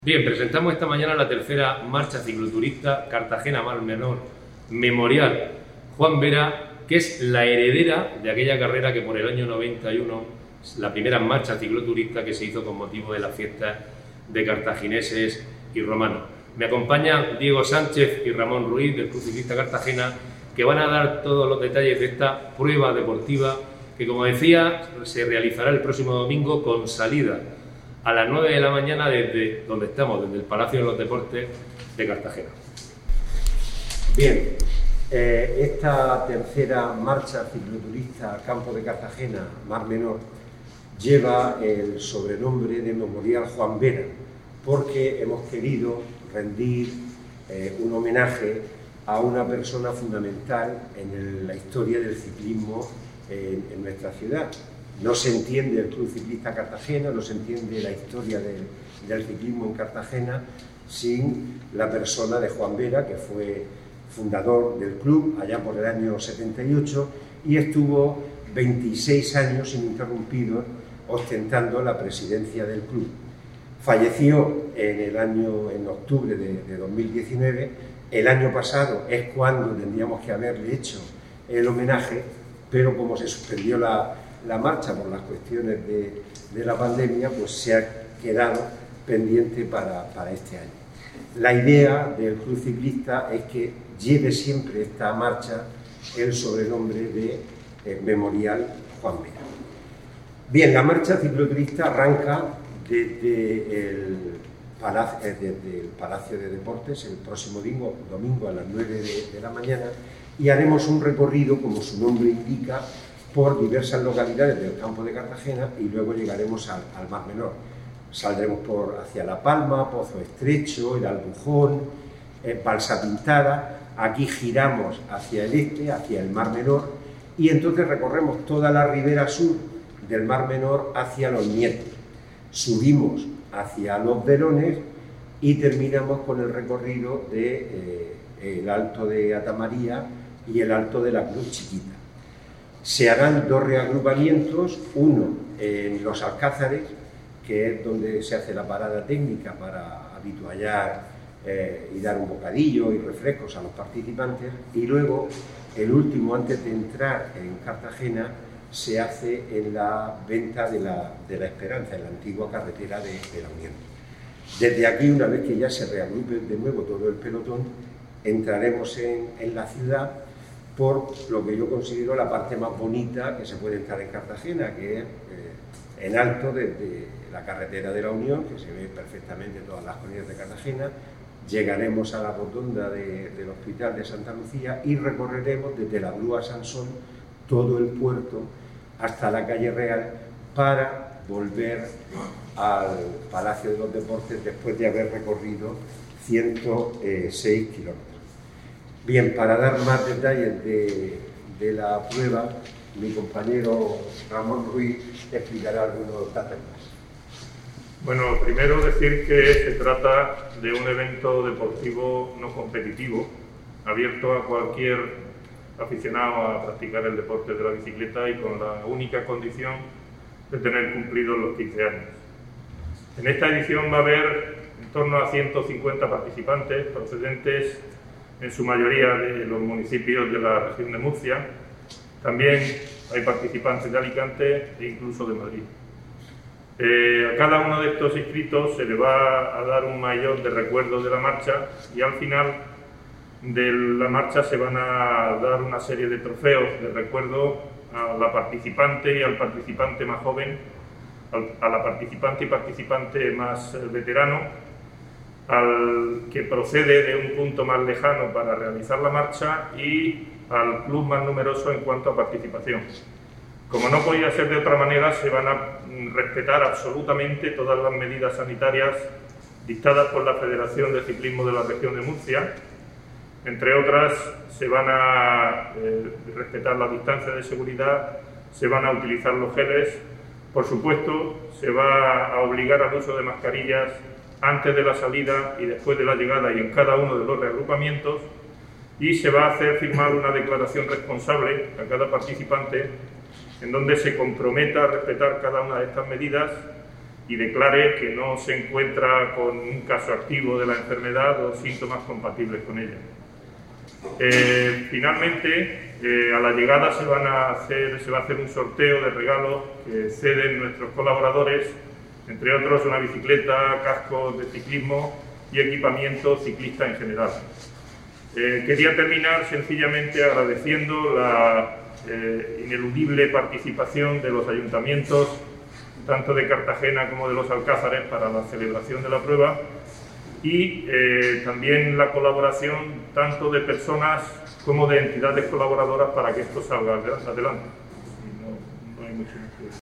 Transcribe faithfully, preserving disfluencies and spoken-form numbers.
Bien, presentamos esta mañana la tercera marcha cicloturista Cartagena Mar Menor Memorial Juan Vera, que es la heredera de aquella carrera que por el año noventa y uno, la primera marcha cicloturista que se hizo con motivo de las fiestas de cartagineses y romanos. Me acompañan Diego Sánchez y Ramón Ruiz del Club Ciclista Cartagena, que van a dar todos los detalles de esta prueba deportiva que, como decía, se realizará el próximo domingo con salida a las nueve de la mañana desde donde estamos, desde el Palacio de los Deportes de Cartagena. Bien, eh, esta tercera marcha cicloturista Campo de Cartagena, Mar Menor, lleva el sobrenombre de Memorial Juan Vera, porque hemos querido rendir eh, un homenaje a una persona fundamental en el, la historia del ciclismo en, en nuestra ciudad. No se entiende el Club Ciclista Cartagena, no se entiende la historia del, del ciclismo en Cartagena sin la persona de Juan Vera, que fue fundador del club allá por el año setenta y ocho y estuvo veintiséis años ininterrumpidos ostentando la presidencia del club. Falleció en el año, en octubre de, de dos mil diecinueve. El año pasado es cuando tendríamos que haberle hecho el homenaje, pero como se suspendió la la marcha por las cuestiones de, de la pandemia, pues se ha quedado pendiente para, para este año. La idea del Club Ciclista es que lleve siempre esta marcha el sobrenombre de eh, Memorial Juan Vera. Bien, la marcha cicloturista arranca desde el, Palacio, eh, desde el Palacio de Deportes el próximo domingo, domingo a las nueve de, de la mañana, y haremos un recorrido, como su nombre indica, por diversas localidades del Campo de Cartagena y luego llegaremos al, al Mar Menor. Saldremos por hacia La Palma, Pozo Estrecho, el Albujón, eh, Balsa Pintada. Aquí giramos hacia el este, hacia el Mar Menor, y entonces recorremos toda la ribera sur del Mar Menor hacia Los Nietos. Subimos hacia Los Verones y terminamos con el recorrido de eh, el Alto de Atamaría y el Alto de la Cruz Chiquita. Se harán dos reagrupamientos, uno en Los Alcázares, que es donde se hace la parada técnica para habituallar eh, y dar un bocadillo y refrescos a los participantes, y luego el último, antes de entrar en Cartagena, se hace en la Venta de la, de la Esperanza, en la antigua carretera de, de la Unión. Desde aquí, una vez que ya se reagrupe de nuevo todo el pelotón, entraremos en, en la ciudad, por lo que yo considero la parte más bonita que se puede entrar en Cartagena, que es eh, en alto desde la carretera de la Unión, que se ve perfectamente todas las colinas de Cartagena. Llegaremos a la rotonda de, del Hospital de Santa Lucía y recorreremos desde la Grúa Sansón todo el puerto hasta la calle Real para volver al Palacio de los Deportes después de haber recorrido ciento seis kilómetros. Bien, para dar más detalles de, de la prueba, mi compañero Ramón Ruiz explicará algunos datos más. Bueno, primero decir que se trata de un evento deportivo no competitivo, abierto a cualquier aficionado a practicar el deporte de la bicicleta y con la única condición de tener cumplidos los quince años. En esta edición va a haber en torno a ciento cincuenta participantes procedentes en su mayoría de los municipios de la región de Murcia. También hay participantes de Alicante e incluso de Madrid. Eh, a cada uno de estos inscritos se le va a dar un maillot de recuerdo de la marcha y al final de la marcha se van a dar una serie de trofeos de recuerdo a la participante y al participante más joven, a la participante y participante más veterano, al que procede de un punto más lejano para realizar la marcha y al club más numeroso en cuanto a participación. Como no podía ser de otra manera, se van a respetar absolutamente todas las medidas sanitarias dictadas por la Federación de Ciclismo de la Región de Murcia. Entre otras, se van a eh, respetar la distancia de seguridad, se van a utilizar los geles, por supuesto, se va a obligar al uso de mascarillas antes de la salida y después de la llegada y en cada uno de los reagrupamientos, y se va a hacer firmar una declaración responsable a cada participante en donde se comprometa a respetar cada una de estas medidas y declare que no se encuentra con un caso activo de la enfermedad o síntomas compatibles con ella. Eh, finalmente, eh, a la llegada se, van a hacer, se va a hacer un sorteo de regalos que ceden nuestros colaboradores, entre otros una bicicleta, cascos de ciclismo y equipamiento ciclista en general. Eh, quería terminar sencillamente agradeciendo la eh, ineludible participación de los ayuntamientos, tanto de Cartagena como de los Alcázares, para la celebración de la prueba, y eh, también la colaboración tanto de personas como de entidades colaboradoras para que esto salga adelante. No, no hay mucho más que decir.